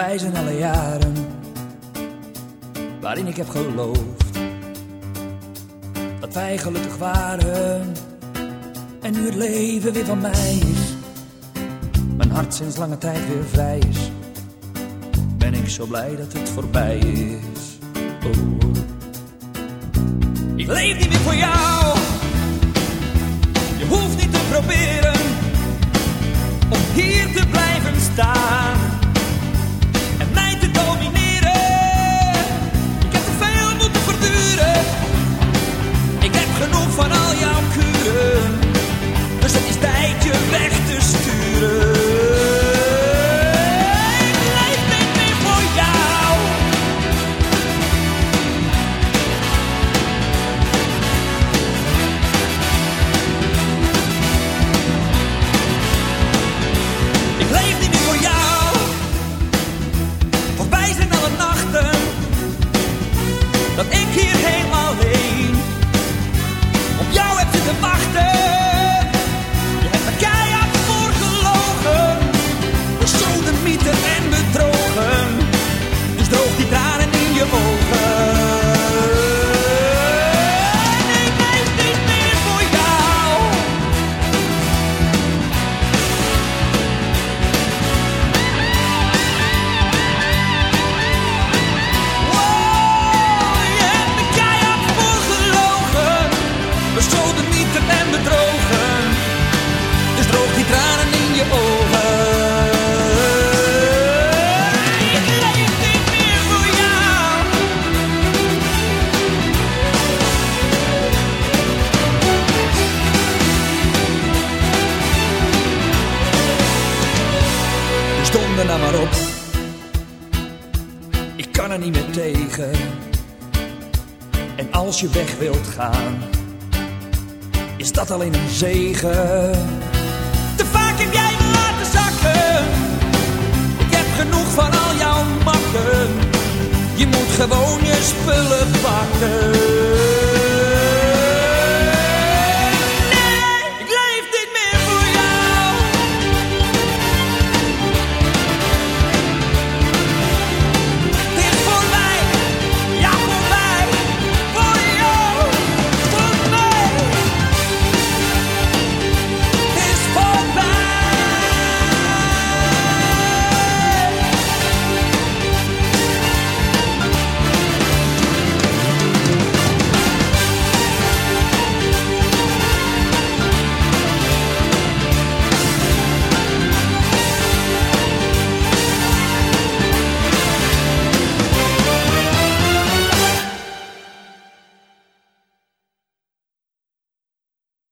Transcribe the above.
Voorbij zijn alle jaren waarin ik heb geloofd dat wij gelukkig waren. En nu het leven weer van mij is, mijn hart sinds lange tijd weer vrij is, ben ik zo blij dat het voorbij is. Oh, oh. Ik leef niet meer voor jou, je hoeft niet te proberen om hier te blijven staan en mij te domineren. Ik heb te veel moeten verduren, ik heb genoeg van al jouw kuren, dus het is tijd je weg te sturen. Ik leef niet meer voor jou. Ik leef niet meer voor jou. Voorbij zijn alle nachten dat ik hier helemaal alleen op jou heb zitten wachten. Je hebt me keihard voorgelogen, besodemieter en bedrogen, dus droog die tranen in je ogen. Ik leef niet meer voor jou. Wow, je hebt me keihard voorgelogen, besodemieter en bedrogen, dus droog die tranen in je ogen. Ik leef niet meer voor jou. Dus donder nou maar op, ik kan er niet meer tegen. En als je weg wilt gaan, is dat alleen een zegen. Te vaak heb jij me laten zakken, ik heb genoeg van al jouw makken. Je moet gewoon je spullen pakken.